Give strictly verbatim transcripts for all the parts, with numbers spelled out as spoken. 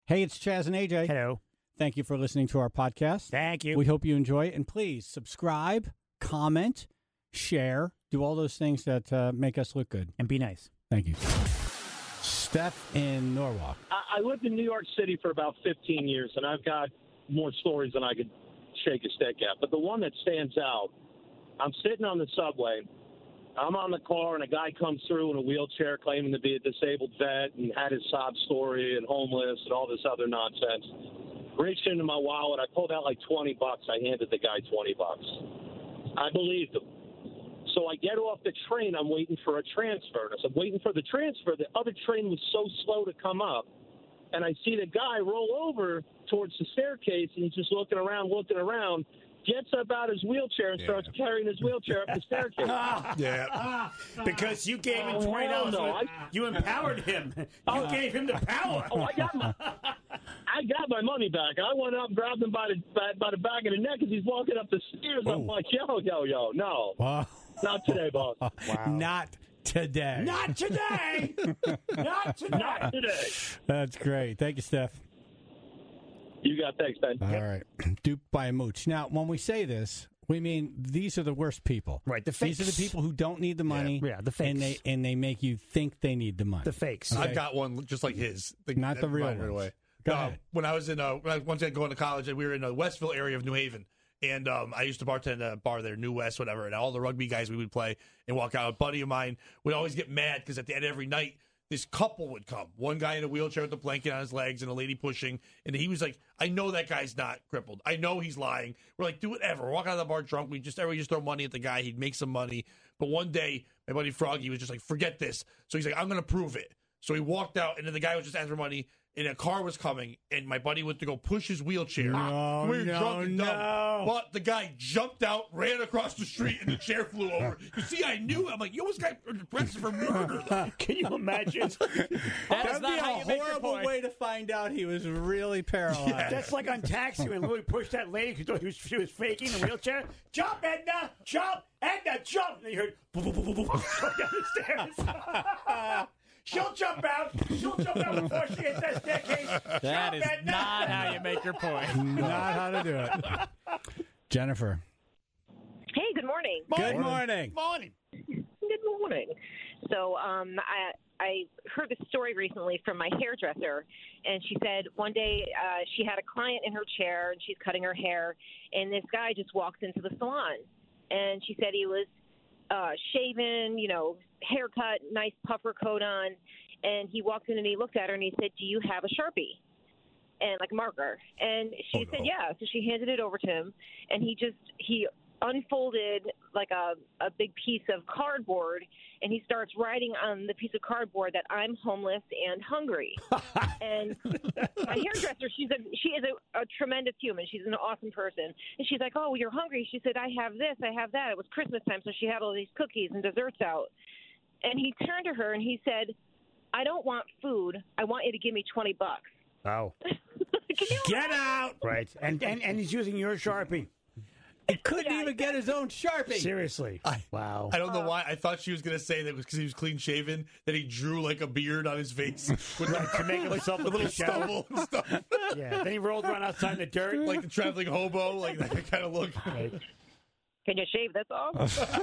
Hey, it's Chaz and A J. Hello. Thank you for listening to our podcast. Thank you. We hope you enjoy it. And please subscribe, comment, share, do all those things that uh, make us look good. And be nice. Thank you. Steph in Norwalk. I, I lived in New York City for about fifteen years, and I've got more stories than I could shake a stick at. But the one that stands out, I'm sitting on the subway. I'm on the car, and a guy comes through in a wheelchair claiming to be a disabled vet and had his sob story and homeless and all this other nonsense. Reached into my wallet. I pulled out like twenty bucks. I handed the guy twenty bucks. I believed him. So I get off the train. I'm waiting for a transfer. And as I'm waiting for the transfer, the other train was so slow to come up. And I see the guy roll over towards the staircase, and he's just looking around, looking around. Gets up out his wheelchair and yeah. starts carrying his wheelchair up the staircase. yeah, because you gave him twenty dollars. Oh, no. I, you empowered him. You oh, gave him the power. Oh, I got my, I got my money back. I went up, grabbed him by the by, by the back of the neck as he's walking up the stairs. Oh. I'm like, yo, yo, yo, no, wow. Not today, boss. Wow. Not today. Not today. Not today. Not today. That's great. Thank you, Steph. You got thanks, Ben. All right. Duped by a mooch. Now, when we say this, we mean these are the worst people. Right, the fakes. These are the people who don't need the money. Yeah, yeah the fakes. And they, and they make you think they need the money. The fakes. Okay? I've got one just like his. The, Not the real one. Right Go uh, ahead. When I was in, uh, when I once again going to college, and we were in the Westville area of New Haven. And um, I used to bartend at a bar there, New West, whatever. And all the rugby guys we would play and walk out. A buddy of mine would always get mad because at the end of every night, this couple would come. One guy in a wheelchair with a blanket on his legs and a lady pushing. And he was like, I know that guy's not crippled. I know he's lying. We're like, do whatever. We're walking out of the bar drunk. We just, everybody just throw money at the guy. He'd make some money. But one day, my buddy Froggy was just like, forget this. So he's like, I'm going to prove it. So he walked out, and then the guy was just asking for money, and a car was coming, and my buddy went to go push his wheelchair. No, we were no, drunk and dumb. no. But the guy jumped out, ran across the street, and the chair flew over. You see, I knew. I'm like, you almost got arrested for murder. Though. Can you imagine? That would be a horrible way to find out he was really paralyzed. Yeah. That's like on Taxi when Louis pushed that lady who thought he was, she was faking the wheelchair. Jump, Edna! Jump! Edna, jump! And you heard boom, boom, boom, boom, boom, going down the stairs. She'll jump out. She'll jump out before she hits that staircase. That jump, is Edna. not how you make your point. Not how to do it. Jennifer. Hey, good morning. Good morning. Morning. Good morning. So um, I I heard this story recently from my hairdresser, and she said one day uh, she had a client in her chair, and she's cutting her hair, and this guy just walks into the salon, and she said he was uh, shaven, you know, haircut, nice puffer coat on, and he walked in and he looked at her and he said, do you have a Sharpie? And like a marker. And she oh, said, no. yeah. So she handed it over to him, and he just, he unfolded like a, a big piece of cardboard, and he starts writing on the piece of cardboard that I'm homeless and hungry. And my hairdresser, she's a, she is a, a tremendous human. She's an awesome person. And she's like, oh, you're hungry. She said, I have this, I have that. It was Christmas time, so she had all these cookies and desserts out. And he turned to her and he said, I don't want food. I want you to give me twenty bucks. Wow. Get out. Right. And, and and he's using your Sharpie. He couldn't yeah, even get his own Sharpie. Seriously. I, wow. I don't know why. I thought she was going to say that it was because he was clean shaven, that he drew like a beard on his face with like, to make himself a little stubble and stuff. Yeah. Then he rolled around outside in the dirt. Like the traveling hobo, like that kind of look. Right. Can you shave this off?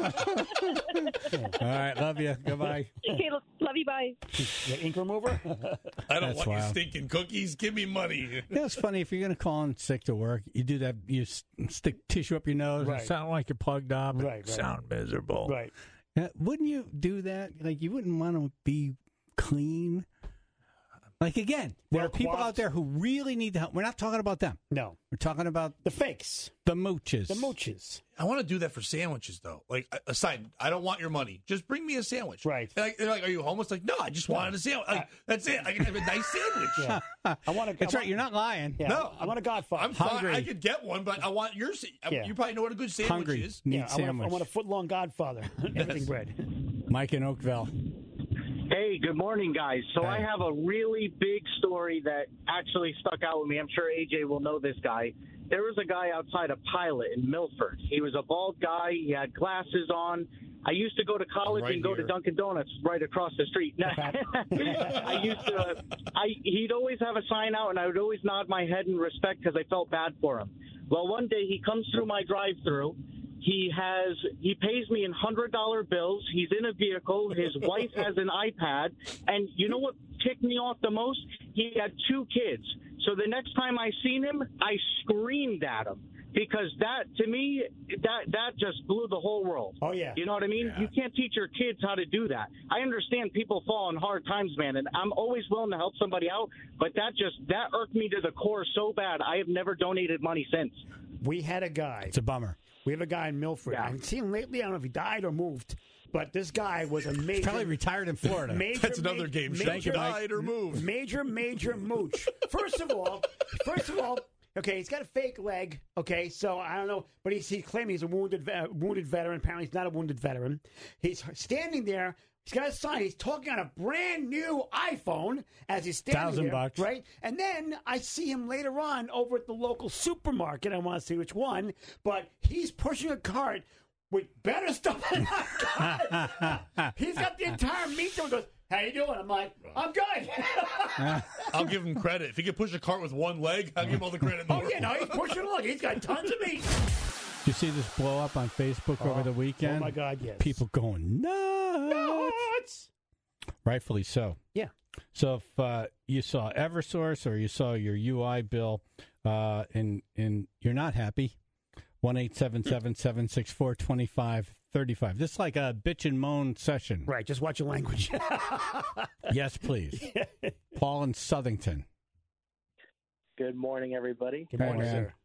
All right, love you. Goodbye. Okay, love you. Bye. The ink remover? I don't That's want wild. your stinking cookies. Give me money. You know, it's funny. If you're going to call in sick to work, you do that. You s- stick tissue up your nose. Right. And sound like you're plugged up. and Right, right. Sound miserable. Right. Uh, wouldn't you do that? Like, you wouldn't want to be clean. Like, again, there Well, are people coiffed. out there who really need the help. We're not talking about them. No. We're talking about The fakes. the mooches. The mooches. I want to do that for sandwiches, though. Like, aside, I don't want your money. Just bring me a sandwich. Right. They're like, they're like, are you homeless? Like, no, I just wanted a sandwich. Like, that's it. I can have a nice sandwich. Yeah. I want to. That's right. You're not lying. Yeah, No, I want a Godfather. I'm fine. Hungry. I could get one, but I want your. sa- Yeah. You probably know what a good sandwich Hungry. is. Need yeah, I want, a, sandwich. I want a foot long Godfather. Everything bread. Mike in Oakville. Hey, good morning, guys. So Hey. I have a really big story that actually stuck out with me. I'm sure A J will know this guy. There was a guy outside a Pilot in Milford. He was a bald guy. He had glasses on. I used to go to college right and go here. to Dunkin' Donuts right across the street. I used to. I he'd always have a sign out, and I would always nod my head in respect because I felt bad for him. Well, one day he comes through my drive-through. He has he pays me in hundred dollar bills. He's in a vehicle. His wife has an iPad, and you know what ticked me off the most? He had two kids. So the next time I seen him, I screamed at him. Because that, to me, that that just blew the whole world. Oh, yeah. You know what I mean? Yeah. You can't teach your kids how to do that. I understand people fall on hard times, man, and I'm always willing to help somebody out, but that just, that irked me to the core so bad, I have never donated money since. We had a guy. It's a bummer. We have a guy in Milford. Yeah. I haven't seen him lately. I don't know if he died or moved. But this guy was a major... He's probably retired in Florida. Major, That's another major, game. Major, Died or moved. Major, major mooch. First of all, first of all, okay, he's got a fake leg. Okay, so I don't know, but he's, he's claiming he's a wounded uh, wounded veteran. Apparently, he's not a wounded veteran. He's standing there. He's got a sign. He's talking on a brand new iPhone as he's standing Thousand there, bucks. right? And then I see him later on over at the local supermarket. I want to see which one, but he's pushing a cart with better stuff than I got. He's got the entire meat and goes, "How you doing?" I'm like, "I'm good." I'll give him credit. If he can push a cart with one leg, I'll give him all the credit in the Oh, world. yeah, no, he's pushing along. He's got tons of meat. Did you see this blow up on Facebook over the weekend? Oh, my God, yes. People going nuts. Nuts. Rightfully so. Yeah. So if uh, you saw Eversource or you saw your U I bill uh, and, and you're not happy, one eight seven seven, seven six four, two five three five. This is like a bitch and moan session. Right, just watch your language. Yes, please. Paul in Southington. Good morning, everybody. Good morning, Hey, man. sir.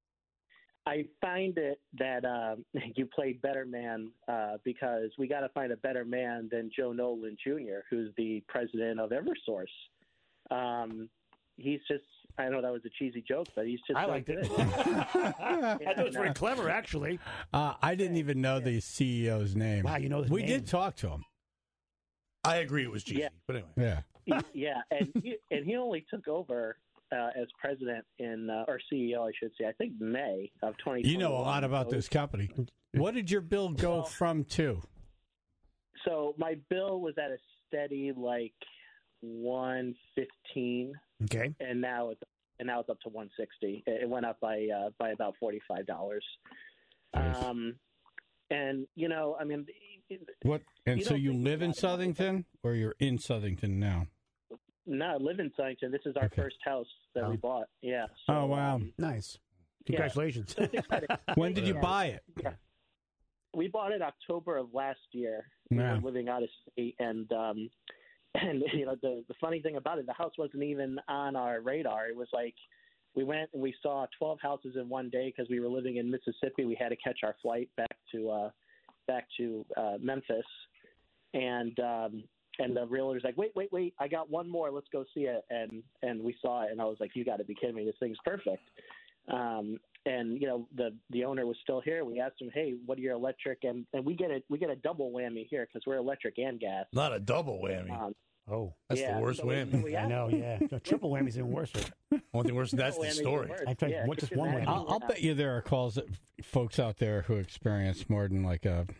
I find it that um, you played better man uh, because we got to find a better man than Joe Nolan Junior, who's the president of Eversource. Um, he's just, I know that was a cheesy joke, but he's just I so liked it. good. I thought it was very clever, actually. Uh, I didn't even know the C E O's name. Wow, you know his We name. did talk to him. I agree it was cheesy. Yeah. But anyway. Yeah. He- yeah, and he, and he only took over uh, as president in, uh, or C E O, I should say, I think May of twenty twenty. You know a lot about this company. What did your bill go Well, from to? So my bill was at a steady like one fifteen. Okay. and now it's and now it's up to one sixty. It it went up by uh, by about forty five dollars. Nice. Um, and you know, I mean, What? And You so don't you think live in about it. Southington, or you're in Southington now? no, I live in Southington. This is our Okay. first house that we Oh. bought. Yeah. So, Oh, wow. um, Nice. Yeah. Congratulations. so it's exciting. When did you Yeah. buy it? We bought it October of last year. We Yeah. were living out of state, and um, and you know the the funny thing about it, the house wasn't even on our radar. It was like we went and we saw twelve houses in one day because we were living in Mississippi. We had to catch our flight back to uh, back to uh, Memphis, and um, and the realtor's like, wait, wait, wait, I got one more. Let's go see it. And and we saw it, and I was like, you got to be kidding me. This thing's perfect. Um, and you know the the owner was still here. We asked him, hey, what are your electric? And and we get a we get a double whammy here because we're electric and gas. Not a double whammy. Um, Oh, That's yeah, the worst so we- whammy. so we I asked know, him- yeah. No, triple whammy's even worse. Only thing worse than that's the Whammy's the story. worst. I tried Yeah, what- just could you one imagine? whammy. I'll, I'll bet you there are calls that folks out there who experience more than like a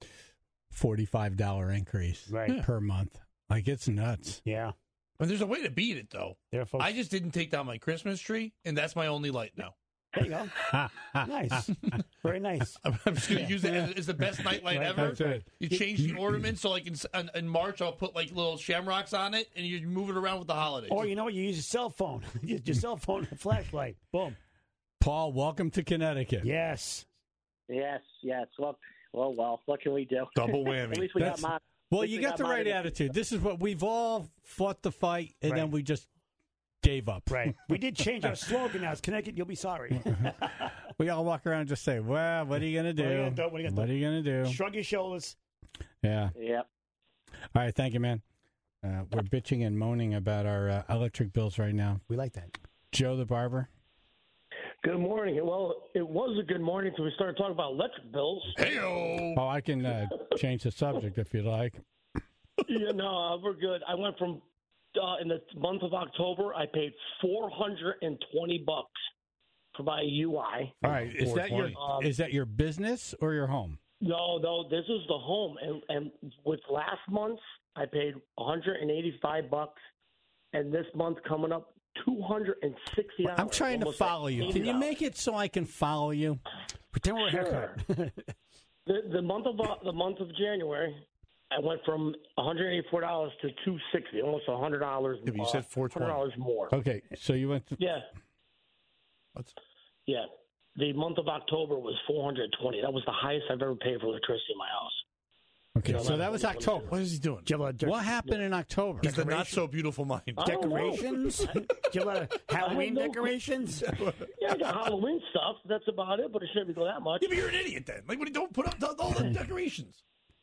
forty-five dollars increase Right. per month. Like, it's nuts. Yeah. And there's a way to beat it, though. There, folks. I just didn't take down my Christmas tree, and that's my only light now. There you go. Nice. Very nice. I'm, I'm just going to use it as, as the best nightlight Right, ever. That's it. You change the ornament, so like in, in, in March, I'll put like little shamrocks on it, and you move it around with the holidays. Or you know what? You use your cell phone. Use your cell phone and flashlight. Boom. Paul, welcome to Connecticut. Yes. Yes, yes. Well, well, well. What can we do? Double At whammy. least we That's- got mine. Well, At least you we got the right mine. attitude. This is what we've all fought the fight, and then Right. we just gave up. Right. We did change our slogan now. It's Connecticut, you'll be sorry. We all walk around and just say, well, what are you going to What are you do? gonna do? What are you gonna What are you going to do? Shrug your shoulders. Yeah. Yep. All right. Thank you, man. Uh, we're bitching and moaning about our uh, electric bills right now. We like that. Joe the barber. Good morning. Well, it was a good morning until we started talking about electric bills. Hey-o. Oh, I can uh, change the subject if you like. Yeah, no, uh, we're good. I went from uh, in the month of October, I paid four hundred and twenty bucks for my U I. All right. Is that your Um, is that your business or your home? No, no, this is the home, and and with last month I paid one hundred eighty-five bucks, and this month coming up two hundred sixty dollars. I'm trying to follow you. Can you make it so I can follow you? Pretend we're a Sure. haircut. the the month of uh, the month of January, I went from one hundred eighty-four dollars to two hundred sixty dollars, almost one hundred dollars. Yeah, but you said four hundred twenty. dollars more. Okay, so you went. To, Yeah, What's yeah. The month of October was four hundred twenty. That was the highest I've ever paid for electricity in my house. okay, so that was October. what is he doing? Did you have a What happened in October? He's the not so beautiful mind. I don't know. decorations? Did you have a Halloween I have no- decorations? Yeah, I got Halloween stuff. That's about it, but it shouldn't go that much. Yeah, but you're an idiot then. Like, when you don't put up the, all the decorations.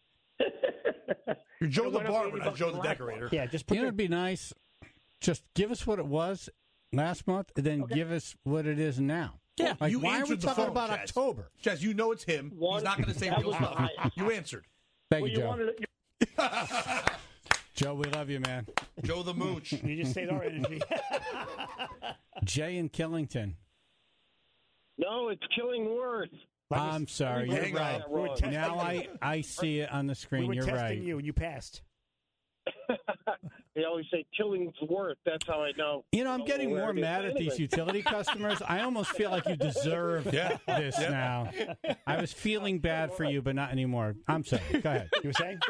You're Joe It the went up barber, eighty not bucks Joe from the last decorator. Yeah, just You put know, the, it'd be nice. Just give us what it was last month, and then give us what it is now. Yeah, like, you why are we answered the talking phone, about Chaz. October? Chaz, you know it's him. One- He's not going to say that real was stuff. high. You answered. Thank Well, you, you Joe. wanted to, Joe, we love you, man. Joe the Mooch. you just saved our energy. Jay in Killington. No, it's Killingworth. I'm sorry. me You're hang right. on. We were testing Now I, I see it on the we screen. were You're testing right. you, and you passed. They always say Killingsworth. That's how I know. You know, I'm getting where more it is. mad at these Anyway. utility customers. I almost feel like you deserve Yeah. this Yeah. now. I was feeling bad for you, but not anymore. I'm sorry. Go ahead. You were saying?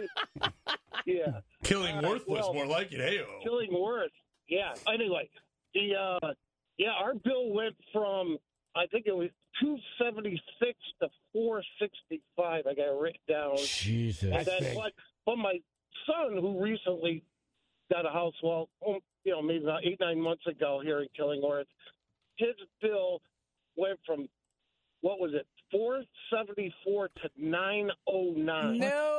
Yeah. Killing Worthless, well, more like it. Hey, Killingworth. Yeah. Anyway, the uh, yeah, our bill went from I think it was two seventy six to four sixty five. I got it written down. Jesus. And then, but, but my son, who recently got a house, well, um, you know, maybe about eight, nine months ago here in Killingworth, his bill went from, what was it, four seventy-four to nine oh nine.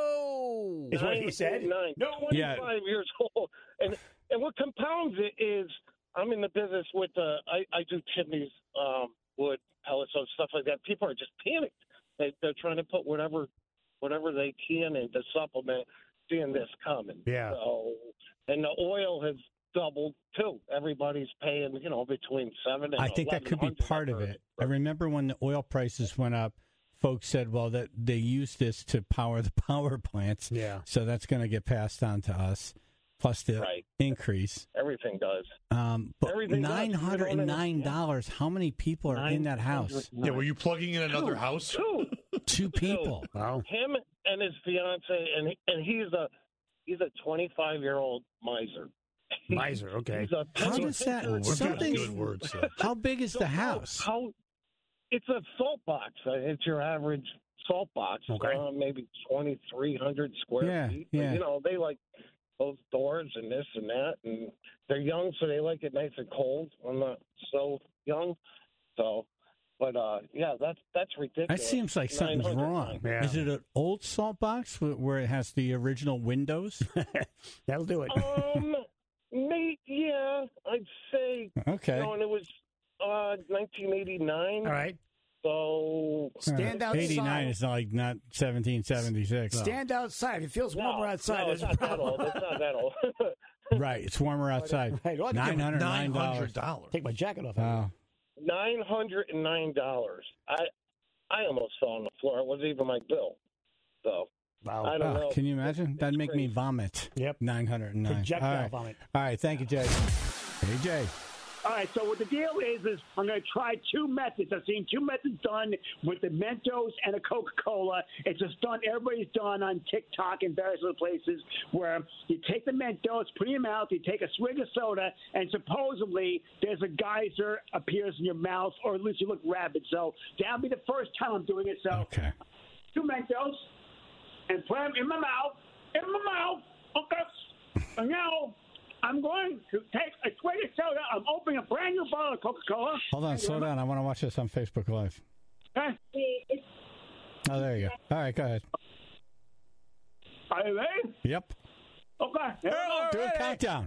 No. Is what he said? Nine. No. Yeah. twenty-five years old. And and what compounds it is, I'm in the business with, uh, I, I do chimneys, um, wood, pellets, and stuff like that. People are just panicked. They, they're trying to put whatever whatever they can in to supplement seeing this coming. Yeah. So, and the oil has doubled too. Everybody's paying, you know, between seven and I think that could be eleven hundred part of for- it. I remember when the oil prices went up, folks said, well, that they use this to power the power plants. Yeah. So that's going to get passed on to us, plus the Right. increase. Everything does. Um, but Everything does. nine hundred nine dollars, how many people are in that house? yeah, were you plugging in another house? Two. Two people. Wow. Him and his fiance, and he, and he's a he's a twenty-five year old miser. Miser, okay. He's a How does that- We're doing Something's- good words. uh, How big is So the how- house? How, it's a salt box. Uh, It's your average salt box. Okay. Uh, maybe twenty-three hundred square Yeah, feet. But, yeah. you know, they like both doors and this and that. And they're young, so they like it nice and cold. I'm not so young. So, but, uh, yeah, that's, that's ridiculous. That seems like something's nine hundred wrong. Yeah. Is it an old salt box wh- where it has the original windows? That'll do it. Um, mate, yeah, I'd say. Okay. You know, and it was uh, nineteen eighty-nine. All right. So Stand outside. eighty-nine is not like not seventeen seventy-six. Stand outside. If it feels warmer no, outside, no, there's it's a not that problem. old. It's not that old. Right, it's warmer outside. Right, well, I can give Nine him hundred nine Nine hundred dollars. dollars. Take my jacket off. Wow. Nine hundred and nine dollars. I I almost fell on the floor. It wasn't even my bill. So Wow. I don't Oh, know. can you imagine? That'd make me crazy. vomit. Yep. Nine hundred and nine. Projectile All right. vomit. All right. Thank you, Jay. Hey, Jay. All right, so what the deal is, is I'm going to try two methods. I've seen two methods done with the Mentos and a Coca-Cola. It's a stunt everybody's done on TikTok and various other places where you take the Mentos, put it in your mouth, you take a swig of soda, and supposedly there's a geyser appears in your mouth, or at least you look rabid. So that'll be the first time I'm doing it. So Okay. two Mentos and put them in my mouth, in my mouth. Okay. And now I'm going to take a swig of soda. I'm opening a brand new bottle of Coca-Cola. Hold on. Slow down. I want to watch this on Facebook Live. Okay. Oh, there you go. All right. Go ahead. Are you ready? Yep. Okay. Here we Do a countdown.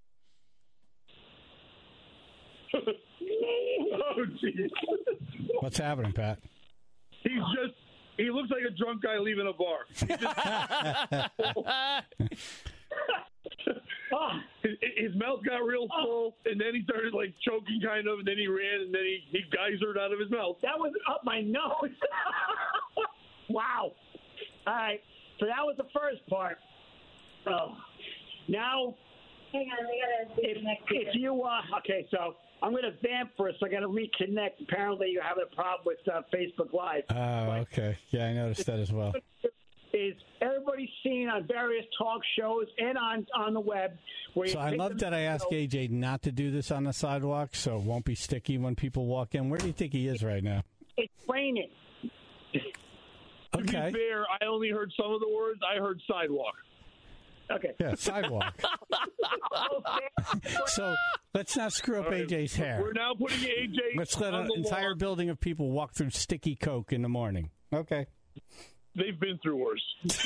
go. Oh, jeez. What's happening, Pat? He's just, he looks like a drunk guy leaving a bar. his, his mouth got real full, and then he started like choking kind of, and then he ran, and then he, he geysered out of his mouth. That was up my nose. Wow. All right. So that was the first part. Oh, now, Hang on, I gotta if, if you uh, okay, so I'm going to vamp first. So I got to reconnect. Apparently, you're having a problem with uh, Facebook Live. Oh, okay. Yeah, I noticed that as well. Is everybody seen on various talk shows and on on the web? Where So you I take love the- that I asked A J not to do this on the sidewalk, so it won't be sticky when people walk in. Where do you think he is right now? It's raining. To be Okay. fair, I only heard some of the words. I heard sidewalk. Okay. Yeah, sidewalk. So let's not screw up All right. A J's hair. We're now putting A J Let's let on an the entire lawn. building of people walk through sticky Coke in the morning. Okay. They've been through worse.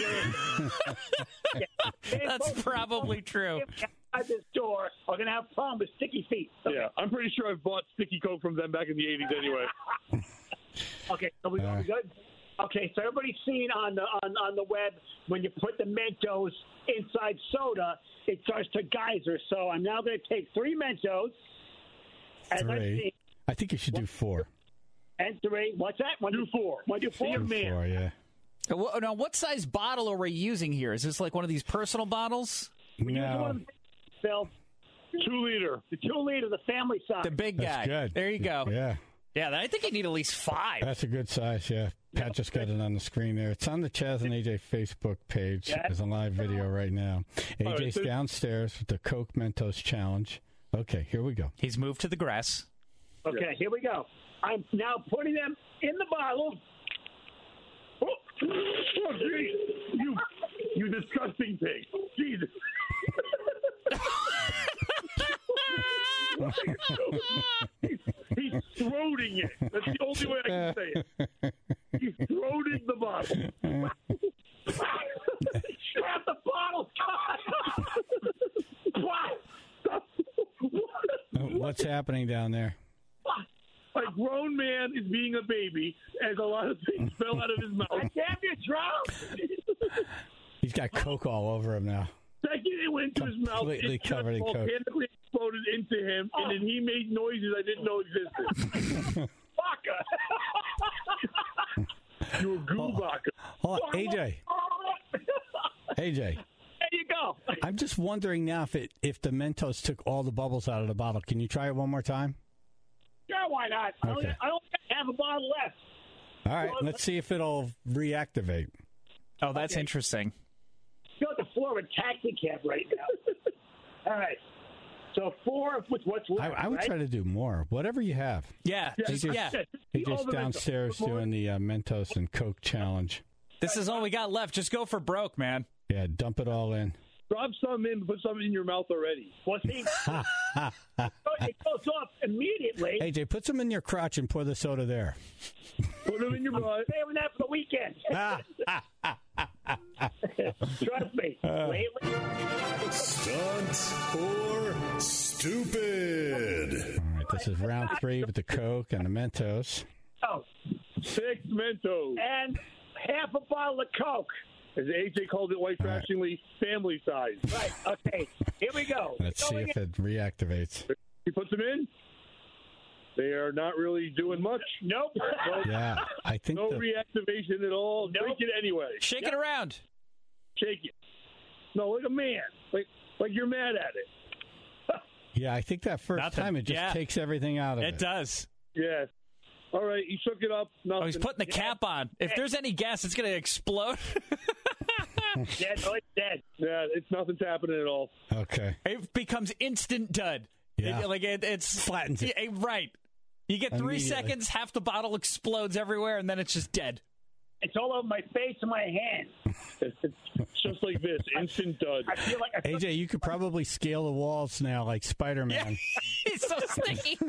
That's probably true. At this door, are going to have a problem with sticky feet. Okay. Yeah, I'm pretty sure I've bought sticky Coke from them back in the eighties anyway. Okay, so we, All are we right. good? Okay, so everybody's seen on the on, on the web when you put the Mentos inside soda, it starts to geyser. So I'm now going to take three Mentos. As I've Three. seen, I think you should do four. and three. What's that? One, Do four. One, do four. Do four, yeah. Uh, wh- Now, what size bottle are we using here? Is this like one of these personal bottles? No. Phil, Two liter. the two liter, the family size. The big That's guy. good. There you go. Yeah. Yeah, I think I need at least five. That's a good size, yeah. Pat just got it on the screen there. It's on the Chaz and A J Facebook page. Yeah. There's a live video right now. All right, A J's so- downstairs with the Coke Mentos challenge. Okay, here we go. He's moved to the grass. Okay, here we go. I'm now putting them in the bottle. Oh, oh geez. You, you disgusting pig. Jesus. he's, he's throating it. That's the only way I can say it. He's throating the bottle. Grab the bottle. What's happening down there? A grown man is being a baby as a lot of things fell out of his mouth. Damn you, drown. He's got Coke all over him now. Second, it went into his mouth. Completely It just covered in Coke. volcanically exploded into him, and then he made noises I didn't know existed. Fucker. You're a goo baka. Hold on, A J. A J. There you go. I'm just wondering now if it if the Mentos took all the bubbles out of the bottle. Can you try it one more time? Sure, why not? I only, Okay. I only have a bottle left. All right, let's see if it'll reactivate. Oh, that's Okay. interesting. Feel like the floor of a taxi cab right now. All right. So four with what's I, left, I would right? try to do more. Whatever you have. Yeah, Yeah, just, just- yeah. He All just the Mentos. downstairs More- doing the uh, Mentos and Coke challenge. This is all we got left. Just go for broke, man. Yeah, dump it all in. Drop some in, put some in your mouth already. Well, see, it goes off immediately. A J, put some in your crotch and pour the soda there. Put them in your butt. Saving that for the weekend. Trust me. Lately, Stunt or stupid? All right, this is round three with the Coke and the Mentos. oh, Six Mentos. and half a bottle of Coke. As A J called it white All right. trashingly, family size. Right. Okay. Here we go. Let's see Going if it reactivates. He puts them in. They are not really doing much. in. Nope. Yeah, I think No the, reactivation at all. Nope. Drink it anyway. Shake it around. Shake it. No, like a man. Like like you're mad at it. yeah, I think that first Nothing. time it just Yeah. takes everything out of it. It does. Yes. All right, he shook it up. Nothing. Oh, he's putting the cap on. If there's any gas, it's going to explode. Dead. Oh, it's dead. Yeah, it's nothing's happening at all. Okay. It becomes instant dud. Yeah. It- like it, it's Flattens it. Yeah, right. You get three Immediately. seconds, half the bottle explodes everywhere, and then it's just dead. It's all over my face and my hand. It's just like this, instant dud. I feel like I A J, you could probably scale the walls now like Spider-Man. He's so sticky.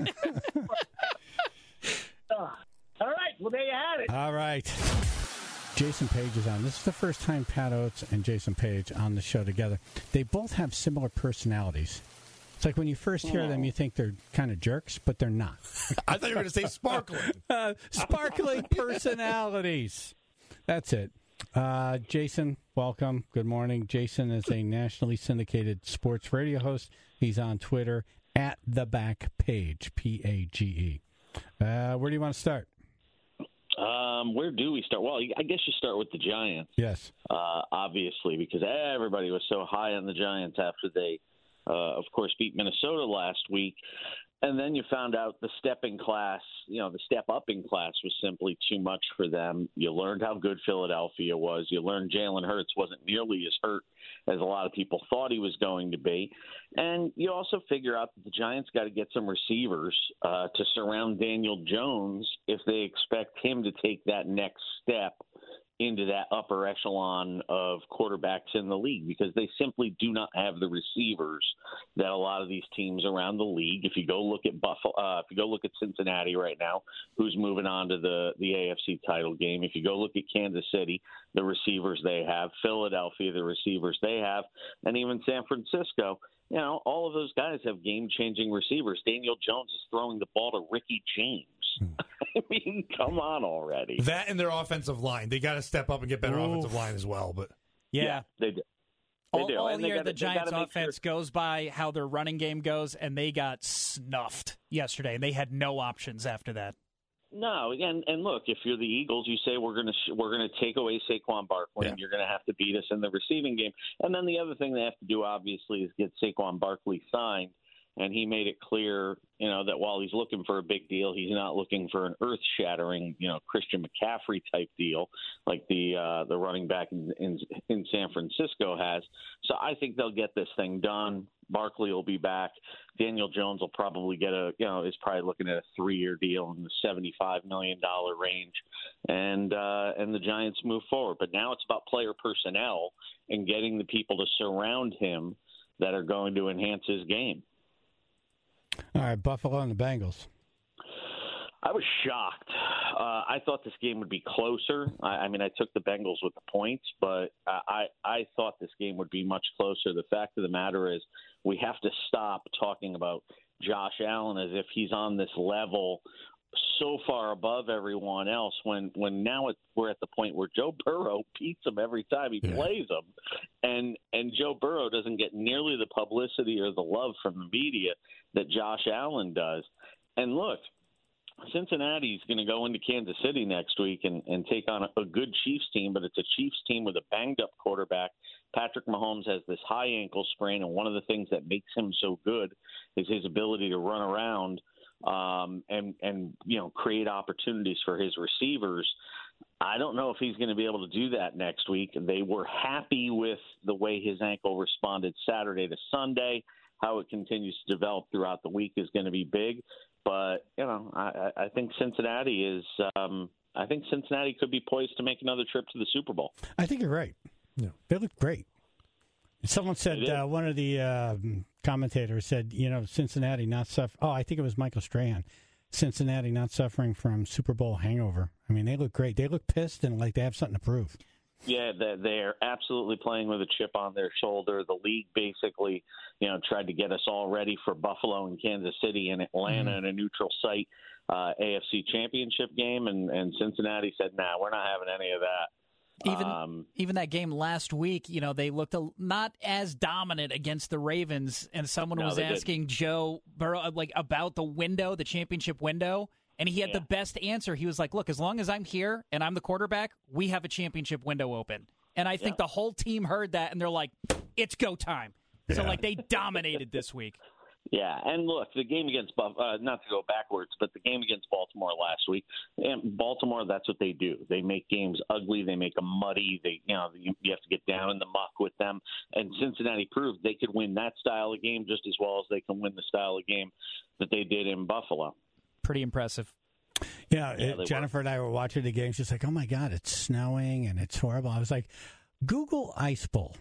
Uh, all right. Well, there you have it. All right. Jason Page is on. This is the first time Pat Oates and Jason Page on the show together. They both have similar personalities. It's like when you first hear them, you think they're kind of jerks, but they're not. I thought you were going to say sparkling. Uh, sparkling personalities. That's it. Uh, Jason, welcome. Good morning. Jason is a nationally syndicated sports radio host. He's on Twitter at The Back Page, P A G E. Uh, where do you want to start? Um, where do we start? Well, I guess you start with the Giants. Yes. Uh, obviously, because everybody was so high on the Giants after they, uh, of course, beat Minnesota last week. And then you found out the stepping class, you know, the step-upping class was simply too much for them. You learned how good Philadelphia was. You learned Jalen Hurts wasn't nearly as hurt as a lot of people thought he was going to be. And you also figure out that the Giants got to get some receivers uh, to surround Daniel Jones if they expect him to take that next step into that upper echelon of quarterbacks in the league, because they simply do not have the receivers that a lot of these teams around the league. If you go look at Buffalo, uh, if you go look at Cincinnati right now, who's moving on to the, the A F C title game. If you go look at Kansas City, the receivers they have, Philadelphia, the receivers they have, and even San Francisco, you know, all of those guys have game-changing receivers. Daniel Jones is throwing the ball to Ricky James. I mean, come on already. That and their offensive line. They got to step up and get better Oof. offensive line as well. But Yeah. yeah they do. They all do. all And they year, gotta, the Giants' make offense sure. goes by how their running game goes, and they got snuffed yesterday, and they had no options after that. No, and and look, if you're the Eagles, you say we're gonna sh- we're gonna take away Saquon Barkley, Yeah. and you're gonna have to beat us in the receiving game. And then the other thing they have to do, obviously, is get Saquon Barkley signed. And he made it clear, you know, that while he's looking for a big deal, he's not looking for an earth-shattering, you know, Christian McCaffrey type deal like the uh, the running back in, in in San Francisco has. So I think they'll get this thing done. Barkley will be back. Daniel Jones will probably get a, you know, is probably looking at a three-year deal in the seventy-five million dollars range, and uh, and the Giants move forward. But now it's about player personnel and getting the people to surround him that are going to enhance his game. All right, Buffalo and the Bengals. I was shocked. Uh, I thought this game would be closer. I, I mean, I took the Bengals with the points, but I, I thought this game would be much closer. The fact of the matter is we have to stop talking about Josh Allen as if he's on this level so far above everyone else when, when now it, we're at the point where Joe Burrow beats him every time he yeah. plays him. And, and Joe Burrow doesn't get nearly the publicity or the love from the media that Josh Allen does. And look, Cincinnati's going to go into Kansas City next week and, and take on a, a good Chiefs team, but it's a Chiefs team with a banged-up quarterback. Patrick Mahomes has this high ankle sprain, and one of the things that makes him so good is his ability to run around um, and, and, you know, create opportunities for his receivers. I don't know if he's going to be able to do that next week. They were happy with the way his ankle responded Saturday to Sunday. How it continues to develop throughout the week is going to be big. But, you know, I, I think Cincinnati is um, – I think Cincinnati could be poised to make another trip to the Super Bowl. I think you're right. Yeah. They look great. Someone said, uh, one of the uh, commentators said, you know, Cincinnati not suffering. Oh, I think it was Michael Strahan. Cincinnati not suffering from Super Bowl hangover. I mean, they look great. They look pissed and like they have something to prove. Yeah, they're absolutely playing with a chip on their shoulder. The league basically, you know, tried to get us all ready for Buffalo and Kansas City and Atlanta mm-hmm. in a neutral site uh, A F C championship game, and, and Cincinnati said, nah, we're not having any of that. Even um, even that game last week, you know, they looked a, not as dominant against the Ravens, and someone no, was asking didn't. Joe Burrow like about the window, the championship window, and he had yeah. the best answer. He was like, "Look, as long as I'm here and I'm the quarterback, we have a championship window open." And I think yeah. the whole team heard that, and they're like, "It's go time." Yeah. So like they dominated this week. Yeah, and look, the game against Buff, uh, not to go backwards, but the game against Baltimore last week, and Baltimore, that's what they do. They make games ugly. They make them muddy. They, you know, you, you have to get down in the muck with them. And Cincinnati proved they could win that style of game just as well as they can win the style of game that they did in Buffalo. Pretty impressive. Yeah, yeah it, Jennifer were. and I were watching the game. She's like, "Oh my God, it's snowing and it's horrible." I was like, "Google Ice Bowl."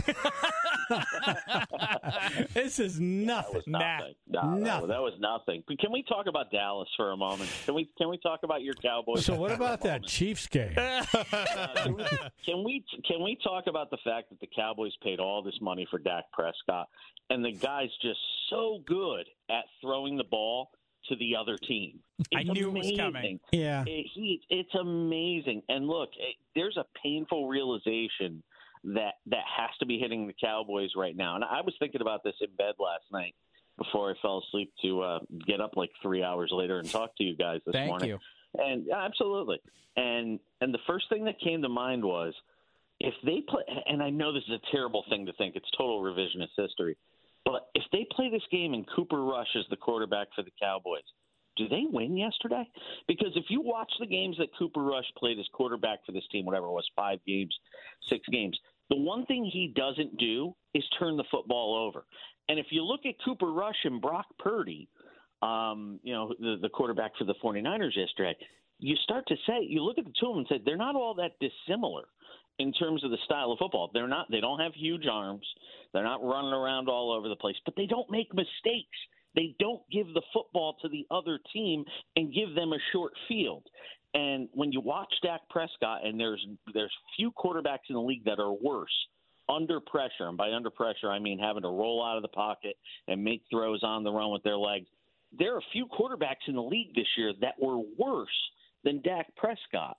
This is nothing. That was nothing. Nah. No, nothing. That, that was nothing. But can we talk about Dallas for a moment? Can we Can we talk about your Cowboys? So what about that Chiefs game? uh, can, we, can we Can we talk about the fact that the Cowboys paid all this money for Dak Prescott, and the guy's just so good at throwing the ball to the other team? It's I knew amazing. it was coming. Yeah, it, he, it's amazing. And look, it, there's a painful realization that that has to be hitting the Cowboys right now. And I was thinking about this in bed last night before I fell asleep to uh, get up like three hours later and talk to you guys this Thank morning. you. And absolutely. And and the first thing that came to mind was if they play, and I know this is a terrible thing to think, it's total revisionist history, but if they play this game and Cooper Rush is the quarterback for the Cowboys, do they win yesterday? Because if you watch the games that Cooper Rush played as quarterback for this team, whatever it was, five games, six games, the one thing he doesn't do is turn the football over. And if you look at Cooper Rush and Brock Purdy, um, you know, the, the quarterback for the 49ers yesterday, you start to say, you look at the two of them and say, they're not all that dissimilar in terms of the style of football. They're not, they don't have huge arms. They're not running around all over the place, but they don't make mistakes. They don't give the football to the other team and give them a short field. And when you watch Dak Prescott, and there's there's few quarterbacks in the league that are worse under pressure, and by under pressure I mean having to roll out of the pocket and make throws on the run with their legs. There are a few quarterbacks in the league this year that were worse than Dak Prescott.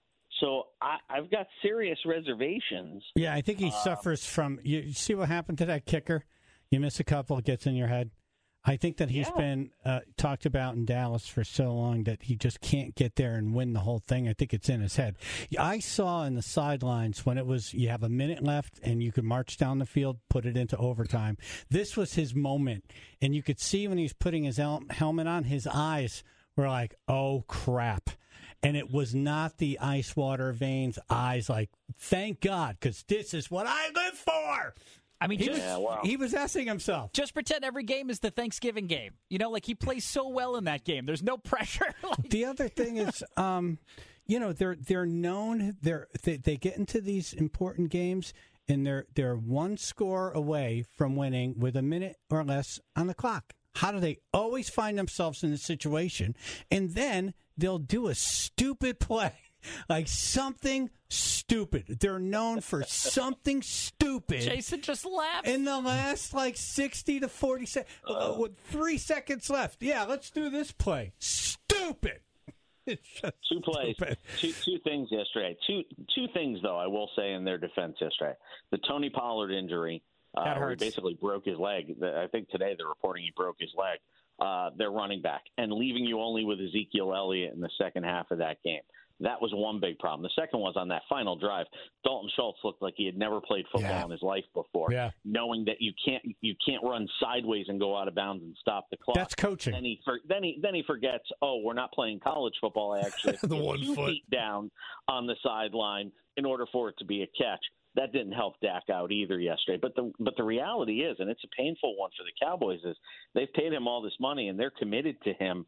So I, I've got serious reservations. Yeah, I think he um, suffers from. You see what happened to that kicker? You miss a couple, it gets in your head. I think that he's yeah. been uh, talked about in Dallas for so long that he just can't get there and win the whole thing. I think it's in his head. I saw in the sidelines when it was you have a minute left and you could march down the field, put it into overtime. This was his moment, and you could see when he was putting his hel- helmet on, his eyes were like, "Oh crap!" And it was not the ice water veins eyes. Like, thank God, because this is what I live for. I mean, he, just, was, yeah, wow. he was asking himself. Just pretend every game is the Thanksgiving game. You know, like he plays so well in that game. There's no pressure. like, the other thing is, um, you know, they're they're known. They're they, they get into these important games, and they're they're one score away from winning with a minute or less on the clock. How do they always find themselves in this situation? And then they'll do a stupid play. Like something stupid. They're known for something stupid. Jason just laughed. In the last like sixty to forty seconds, uh, with three seconds left. Yeah, let's do this play. Stupid. It's just two plays, stupid. two two things yesterday. Two two things though I will say in their defense yesterday. The Tony Pollard injury, uh, That where he hurts. basically broke his leg. I think today they're reporting he broke his leg. Uh, they're running back and leaving you only with Ezekiel Elliott in the second half of that game. That was one big problem. The second was on that final drive. Dalton Schultz looked like he had never played football Yeah. in his life before. Yeah. Knowing that you can't you can't run sideways and go out of bounds and stop the clock. That's coaching. Then he for, then he then he forgets. Oh, we're not playing college football. I actually have to The get one two foot. feet down on the sideline in order for it to be a catch. That didn't help Dak out either yesterday. But the but the reality is, and it's a painful one for the Cowboys, is they've paid him all this money and they're committed to him.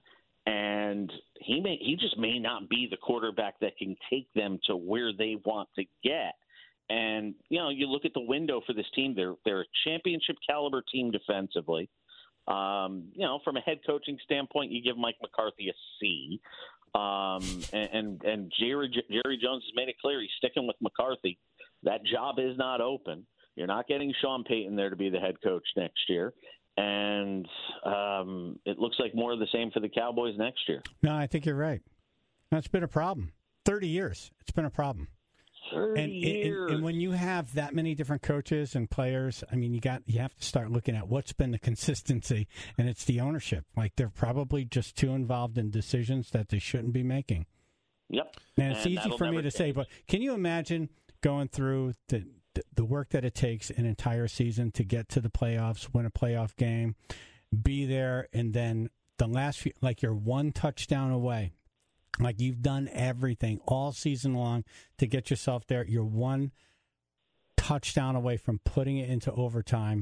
And he may he just may not be the quarterback that can take them to where they want to get. And you know, you look at the window for this team; they're they're a championship caliber team defensively. Um, you know, from a head coaching standpoint, you give Mike McCarthy a C. Um, and and, and Jerry Jerry Jones has made it clear he's sticking with McCarthy. That job is not open. You're not getting Sean Payton there to be the head coach next year. And um, it looks like more of the same for the Cowboys next year. No, I think you're right. That's been a problem. Thirty years, it's been a problem. Thirty And, and, years. and when you have that many different coaches and players, I mean, you got you have to start looking at what's been the consistency, and it's the ownership. Like they're probably just too involved in decisions that they shouldn't be making. Yep. And it's And easy that'll for me never to say, change. but can you imagine going through the the- the work that it takes an entire season to get to the playoffs, win a playoff game, be there, and then the last few, like you're one touchdown away. Like you've done everything all season long to get yourself there. You're one touchdown away from putting it into overtime,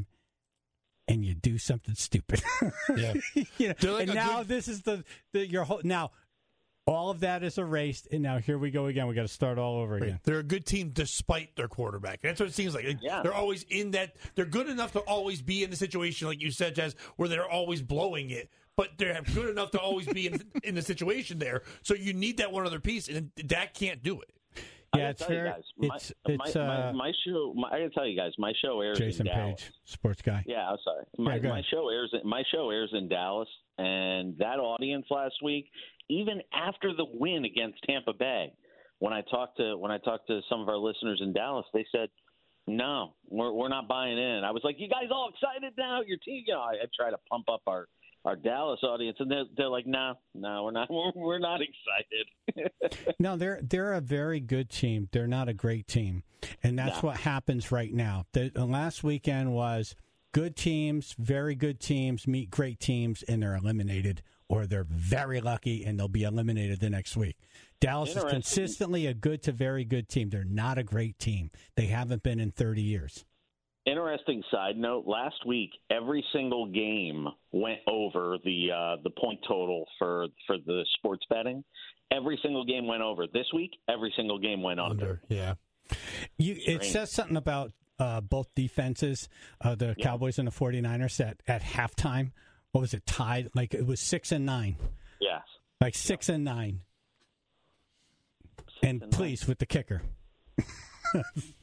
and you do something stupid. Yeah. you know, They're like and a now good- this is the, the your whole now. All of that is erased, and now here we go again. We got to start all over again. They're a good team despite their quarterback. That's what it seems like. Yeah. They're always in that. They're good enough to always be in the situation, like you said, Jazz, where they're always blowing it. But they're good enough to always be in, in the situation there. So you need that one other piece, and Dak can't do it. I Yeah, gotta it's tell you very. guys, my, It's it's my, uh, my, my show. My, I gotta tell you guys, my show airs Jason in Dallas. Page, sports guy. Yeah, I'm sorry. My, Yeah, go my ahead. show airs. In, my show airs in Dallas, and that audience last week, even after the win against Tampa Bay, when I talked to when I talked to some of our listeners in Dallas, they said, "No, we're we're not buying in." I was like, "You guys all excited now? Your team?" You know, I, I try to pump up our our Dallas audience, and they're they're like, no, no, we're not, we're, we're not excited. No, they're they're a very good team. They're not a great team, and that's No. what happens right now. The, the last weekend was good teams, very good teams meet great teams, and they're eliminated, or they're very lucky and they'll be eliminated the next week. Dallas is Interesting. consistently a good to very good team. They're not a great team. They haven't been in thirty years. Interesting side note: last week, every single game went over the uh, the point total for for the sports betting. Every single game went over. This week, every single game went under. Yeah. You, it Strange. says something about uh, both defenses, uh, the Yeah. Cowboys and the 49ers, at, at halftime. What was it, tied? Like it was six and nine. Yes. Like six and nine. And and please, with the kicker. Hey,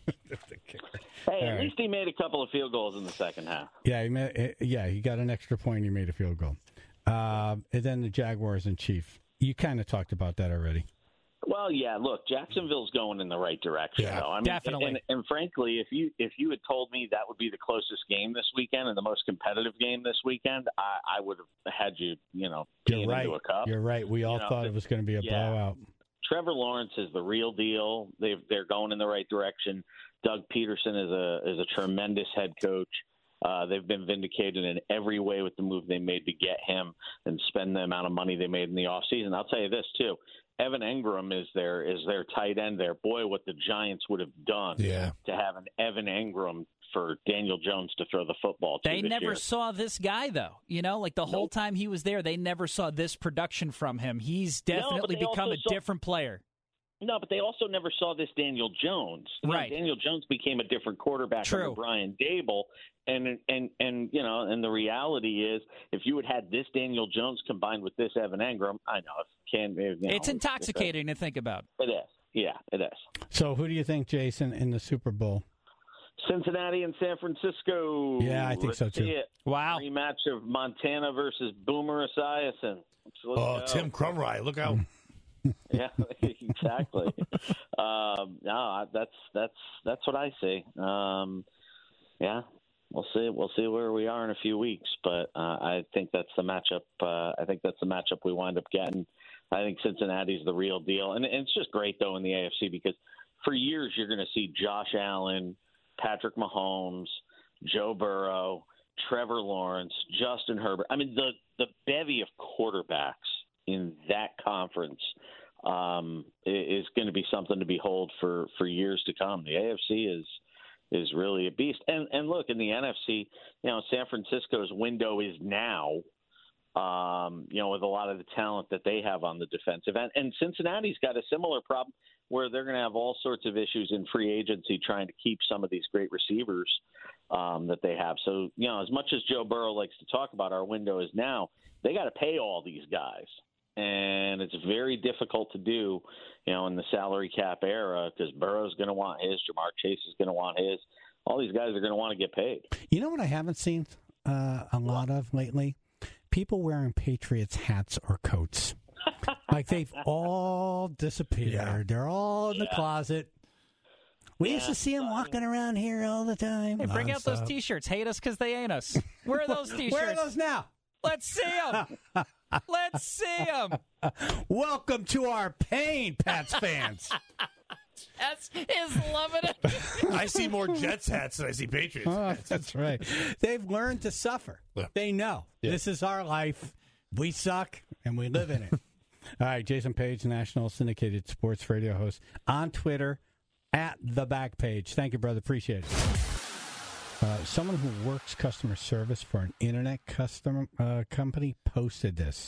All at right. least he made a couple of field goals in the second half. Yeah, he made, eh, yeah, he got an extra point. He made a field goal. Uh, and then the Jaguars and Chiefs. You kind of talked about that already. Well, yeah. Look, Jacksonville's going in the right direction. Yeah, though. I mean, definitely. And, and frankly, if you if you had told me that would be the closest game this weekend and the most competitive game this weekend, I, I would have had you, you know, You're peeing right. into a cup. You're right. We all You know, thought it was going to be a yeah. blowout. Trevor Lawrence is the real deal. They've, they're going in the right direction. Doug Peterson is a is a tremendous head coach. Uh, they've been vindicated in every way with the move they made to get him and spend the amount of money they made in the offseason. I'll tell you this, too. Evan Engram is their, is their tight end there. Boy, what the Giants would have done Yeah. to have an Evan Engram for Daniel Jones to throw the football to They this never year. saw this guy, though. You know, like the whole time he was there, they never saw this production from him. He's No, but definitely they become also a saw- different player. No, but they also never saw this Daniel Jones. You know, Right. Daniel Jones became a different quarterback True. under Brian Dable, and and and you know, and the reality is, if you had had this Daniel Jones combined with this Evan Engram, I know it can. You know, It's intoxicating to think about. It is. Yeah, it is. So who do you think, Jason, in the Super Bowl? Cincinnati and San Francisco. Yeah, I think Let's so, too. see it. Wow. Rematch of Montana versus Boomer Esiason. Let's Oh, go. Tim Crumry, look out. Yeah, exactly. um, no, that's that's that's what I see. Um, yeah, we'll see. We'll see where we are in a few weeks, but uh, I think that's the matchup. Uh, I think that's the matchup we wind up getting. I think Cincinnati's the real deal, and, and it's just great though in the A F C because for years you're going to see Josh Allen, Patrick Mahomes, Joe Burrow, Trevor Lawrence, Justin Herbert. I mean the the bevy of quarterbacks in that conference um, is going to be something to behold for, for years to come. The A F C is is really a beast. And and look, in the N F C, you know, San Francisco's window is now, um, you know, with a lot of the talent that they have on the defensive end. And Cincinnati's got a similar problem where they're going to have all sorts of issues in free agency trying to keep some of these great receivers um, that they have. So, you know, as much as Joe Burrow likes to talk about our window is now, they got to pay all these guys. And it's very difficult to do, you know, in the salary cap era because Burrow's going to want his, Jamar Chase is going to want his. All these guys are going to want to get paid. You know what I haven't seen uh, a lot of lately? People wearing Patriots hats or coats. Like they've all disappeared. Yeah. They're all in the Yeah. closet. We Yeah, used to see them walking around here all the time. Hey, bring out those Nonstop. T-shirts. Hate us because they ain't us. Where are those T-shirts? Where are those now? Let's see them. Let's see them. Welcome to our pain, Pats fans. Jets is loving it. I see more Jets hats than I see Patriots Oh, hats. that's right. They've learned to suffer. Yeah. They know Yeah. this is our life. We suck, and we live in it. All right, Jason Page, national syndicated sports radio host on Twitter at the Back Page. Thank you, brother. Appreciate it. Uh, someone who works customer service for an internet customer uh, company posted this.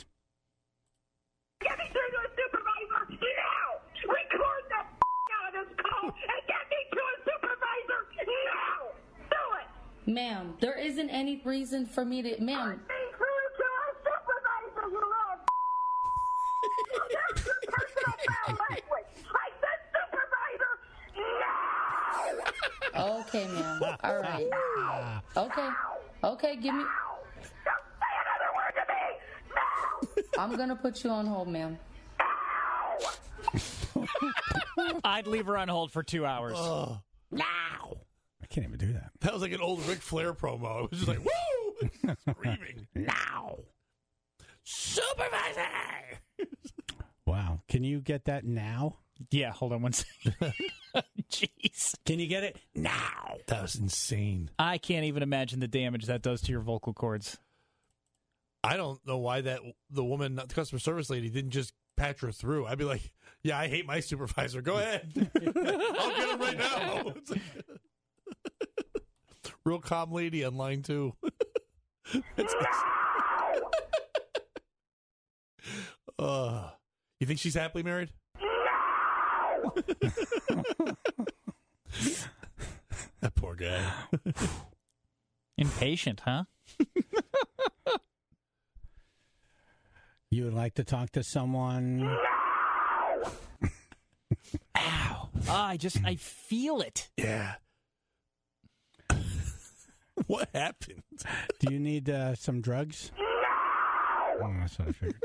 Get me through to a supervisor now! Record the f- out of this call and get me to a supervisor now! Do it! Ma'am, there isn't any reason for me to. Ma'am. Get me through to a supervisor, you little f- That's your personal foul language! I said supervisor now! Okay, ma'am. All right. Okay. Okay, give me. Don't say another word to me! No! I'm going to put you on hold, ma'am. I'd leave her on hold for two hours. Oh, Now. I can't even do that. that was like an old Ric Flair promo. It was just like, woo! Screaming. Now. supervisor. Wow. Can you get that now? Yeah, hold on one second. Jeez. Can you get it now? That was insane. I can't even imagine the damage that does to your vocal cords. I don't know why that the woman, the customer service lady, didn't just patch her through. I'd be like, yeah, I hate my supervisor. Go ahead. I'll get him right now. Real calm lady on line two. uh, you think she's happily married? That poor guy. Impatient, huh? You would like to talk to someone? Ow. Oh, I just, I feel it. Yeah. What happened? Do you need uh, some drugs? Oh, that's what I figured.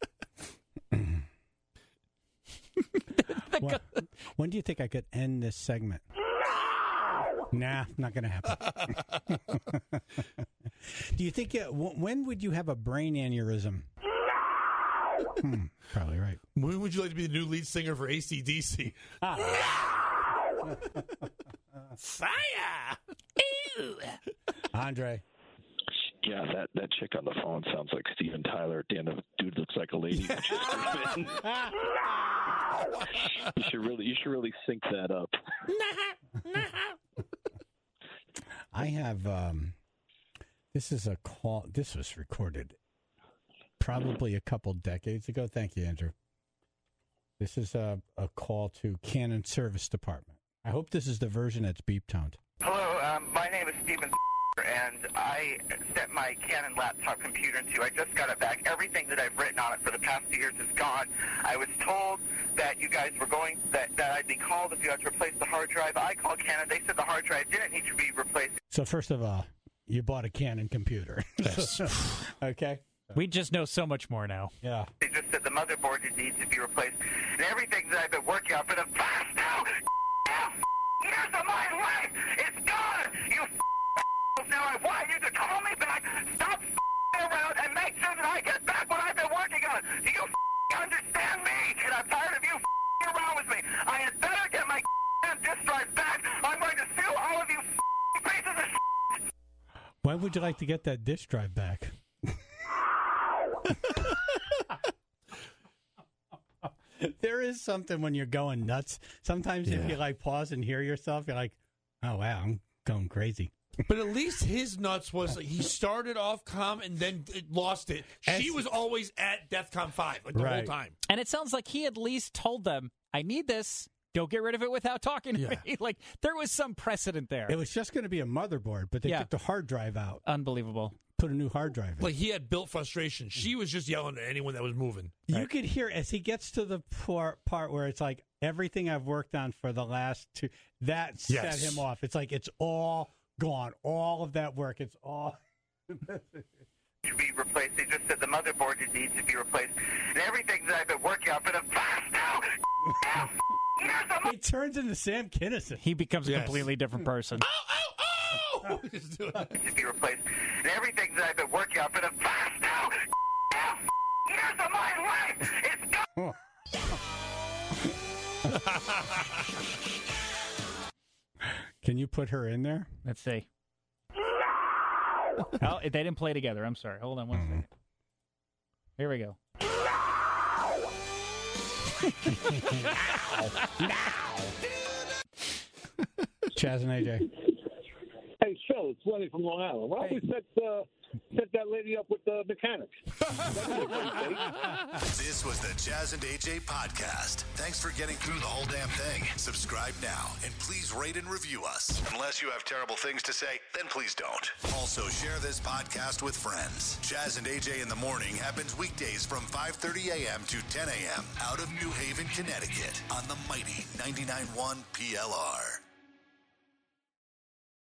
when, when do you think I could end this segment? Nah, not going to happen. Do you think, uh, w- when would you have a brain aneurysm? Hmm, probably right. When would you like to be the new lead singer for A C D C? Ah. Fire! Ew. Andre. Yeah, that, that chick on the phone sounds like Steven Tyler. Damn, the dude looks like a lady. you should really, you should really sync that up. I have. Um, this is a call. This was recorded probably a couple decades ago. Thank you, Andrew. This is a, a call to Canon Service Department. I hope this is the version that's beep toned. Hello, um, my name is Steven, and I set my Canon laptop computer into. I just got it back. Everything that I've written on it for the past two years is gone. I was told that you guys were going, that, that I'd be called if you had to replace the hard drive. I called Canon. They said the hard drive didn't need to be replaced. So first of all, you bought a Canon computer. Yes. Okay. We just know so much more now. Yeah. They just said the motherboard needs to be replaced. And everything that I've been working on for the past two years of my life is gone. You now I want you to call me back, stop around, and make sure that I get back what I've been working on. Do you understand me? And I'm tired of you around with me. I had better get my disk drive back. I'm going to sue all of you pieces of shit. When would you like to get that disk drive back? There is something when you're going nuts. Sometimes Yeah. if you like pause and hear yourself, you're like, oh, wow, I'm going crazy. But at least his nuts was like, he started off calm and then it lost it. She was always at DEFCON five like the Right. whole time. And it sounds like he at least told them, I need this. Don't get rid of it without talking to Yeah. me. Like, there was some precedent there. It was just going to be a motherboard, but they Yeah. took the hard drive out. Unbelievable. Put a new hard drive in. Like he had built frustration. She was just yelling at anyone that was moving. You could hear as he gets to the part, part where it's like everything I've worked on for the last two, that Yes. set him off. It's like it's all gone. All of that work. It's all. To be replaced. They just said the motherboard needs to be replaced. And everything that I've been working on for the past two years of my He turns into Sam Kinison. He becomes a Yes. completely different person. Just do it. to be replaced. And everything that I've been working on for the past two years of my life is gone. Can you put her in there? Let's see. Oh, they didn't play together. I'm sorry. Hold on one second. Here we go. Chaz and A J. Hey, Phil, it's Lenny from Long Island. Why don't we set, uh, set that lady up with the mechanic? This was the Chaz and A J podcast. Thanks for getting through the whole damn thing. Subscribe now and please rate and review us. Unless you have terrible things to say, then please don't. Also, share this podcast with friends. Chaz and A J in the Morning happens weekdays from five thirty a.m. to ten a.m. out of New Haven, Connecticut on the mighty ninety-nine point one P L R.